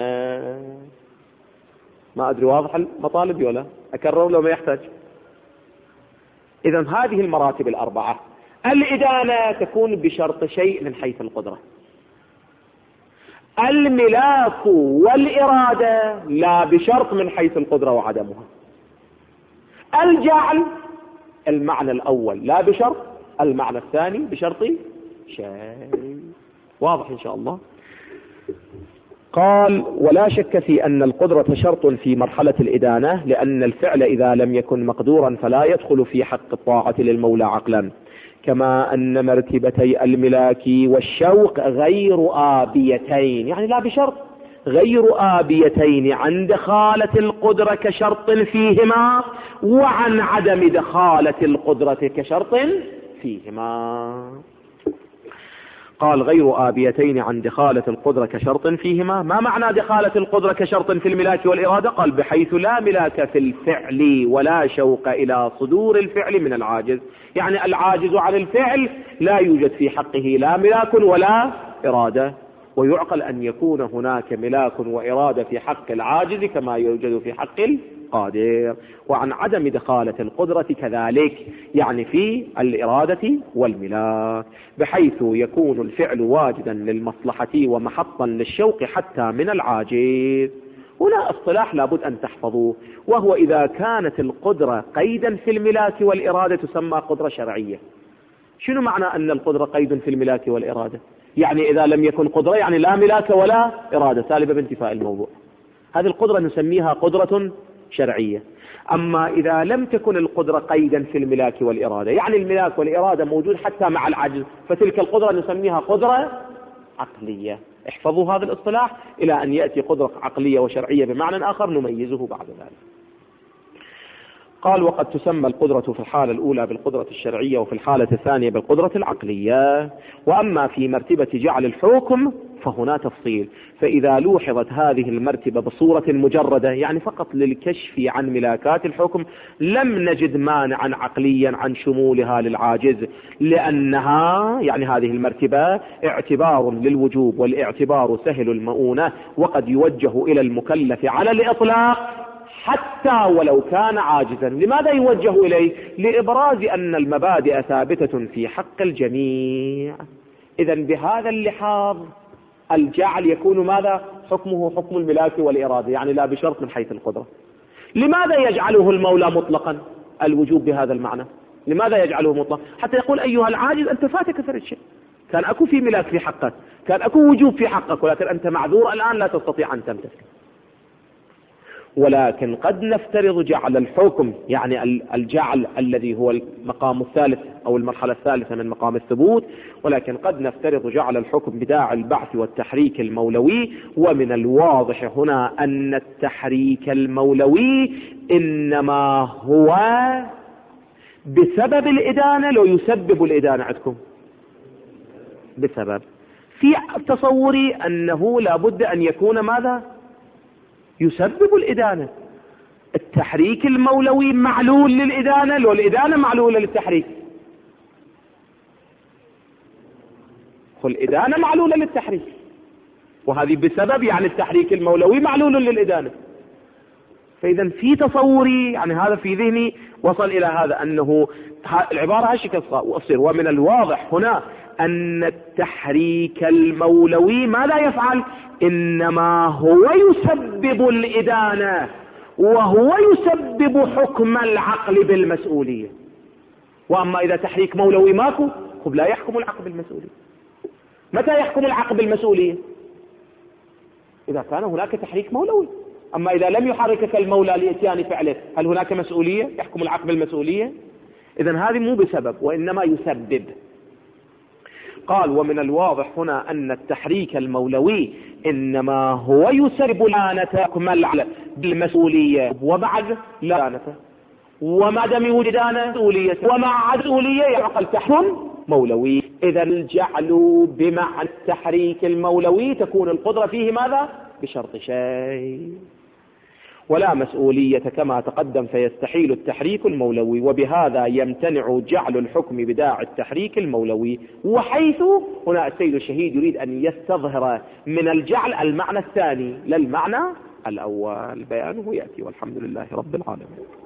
ما أدري واضح المطالب ولا أكرر لو ما يحتاج. إذن هذه المراتب الأربعة. الإدانة تكون بشرط شيء من حيث القدرة، الملاك والإرادة لا بشرط من حيث القدرة وعدمها. الجعل المعنى الأول لا بشرط، المعنى الثاني بشرط شيء. واضح إن شاء الله. قال ولا شك في أن القدرة شرط في مرحلة الإدانة، لأن الفعل إذا لم يكن مقدورا فلا يدخل في حق الطاعة للمولى عقلا، كما أن مرتبتي الملاك والشوق غير آبيتين، يعني لا بشرط. غير آبيتين عن دخالة القدرة كشرط فيهما، وعن عدم دخالة القدرة كشرط فيهما. قال غير آبيتين عن دخالة القدرة كشرط فيهما. ما معنى دخالة القدرة كشرط في الملاك والإرادة؟ قال بحيث لا ملاك في الفعل ولا شوق إلى صدور الفعل من العاجز. يعني العاجز عن الفعل لا يوجد في حقه لا ملاك ولا إرادة، ويعقل أن يكون هناك ملاك وإرادة في حق العاجز كما يوجد في حق القادر. وعن عدم دخالة القدرة كذلك، يعني في الإرادة والملاك، بحيث يكون الفعل واجدا للمصلحة ومحطا للشوق حتى من العاجز. هنا اصطلاح لابد أن تحفظوه، وهو إذا كانت القدرة قيدا في الملاك والإرادة تسمى قدرة شرعية. شنو معنى أن القدرة قيد في الملاك والإرادة؟ يعني إذا لم يكن قدرة يعني لا ملاك ولا إرادة، سالبة بانتفاء الموضوع. هذه القدرة نسميها قدرة شرعية. أما إذا لم تكن القدرة قيدا في الملاك والإرادة، يعني الملاك والإرادة موجود حتى مع العجز، فتلك القدرة نسميها قدرة عقلية. احفظوا هذا الاصطلاح إلى أن يأتي قدرة عقلية وشرعية بمعنى آخر نميزه بعد ذلك. قال وقد تسمى القدرة في الحالة الأولى بالقدرة الشرعية وفي الحالة الثانية بالقدرة العقلية. وأما في مرتبة جعل الحكم فهنا تفصيل، فإذا لوحظت هذه المرتبة بصورة مجردة، يعني فقط للكشف عن ملاكات الحكم، لم نجد مانعا عقليا عن شمولها للعاجز، لأنها يعني هذه المرتبة اعتبار للوجوب، والاعتبار سهل المؤونة، وقد يوجه إلى المكلف على الإطلاق حتى ولو كان عاجزا. لماذا يوجه إليه؟ لإبراز أن المبادئ ثابتة في حق الجميع. إذن بهذا اللحاظ الجعل يكون ماذا؟ حكمه حكم الملاك والإرادة، يعني لا بشرط من حيث القدرة. لماذا يجعله المولى مطلقا الوجوب بهذا المعنى؟ لماذا يجعله مطلق؟ حتى يقول أيها العاجز أنت فاتك فرد شيء، كان أكو في ملاك في حقك، كان أكو وجوب في حقك، ولكن أنت معذور الآن لا تستطيع أن تمتثل. ولكن قد نفترض جعل الحكم، يعني الجعل الذي هو المقام الثالث أو المرحلة الثالثة من مقام الثبوت، ولكن قد نفترض جعل الحكم بداعي البعث والتحريك المولوي. ومن الواضح هنا أن التحريك المولوي إنما هو بسبب الإدانة. لو يسبب الإدانة عندكم بسبب، في تصوري أنه لابد أن يكون ماذا؟ يسبب الإدانة. التحريك المولوي معلول للإدانة، لو الإدانة معلولة للتحريك، الإدانة معلولة للتحريك، وهذه بسبب يعني التحريك المولوي معلول للإدانة. فإذا في تصوري يعني هذا في ذهني وصل إلى هذا أنه العبارة هالشكل أصير. ومن الواضح هنا أن التحريك المولوي ماذا يفعل؟ إنما هو يسبب الإدانة، وهو يسبب حكم العقل بالمسؤولية. وأما إذا تحريك مولوي ماكو، خب لا يحكم العقل بالمسؤولية. متى يحكم العقل بالمسؤولية؟ إذا كان هناك تحريك مولوي. أما إذا لم يحركك المولى لإتيان فعله، هل هناك مسؤولية؟ يحكم العقل بالمسؤولية؟ إذن هذه مو بسبب وإنما يسبب. قال ومن الواضح هنا أن التحريك المولوي إنما هو يسبب الإدانة حكم العقل بالمسؤولية، وبعد لا إدانة، وما دام وجد مسؤولية ومع مسؤولية يعقل تحكم مولوي. إذا الجعل بمعنى التحريك المولوي تكون القدرة فيه ماذا؟ بشرط شيء، ولا مسؤولية كما تقدم، فيستحيل التحريك المولوي، وبهذا يمتنع جعل الحكم بداعي التحريك المولوي. وحيث هنا السيد الشهيد يريد أن يستظهر من الجعل المعنى الثاني لا المعنى الأول، بيانه يأتي، والحمد لله رب العالمين.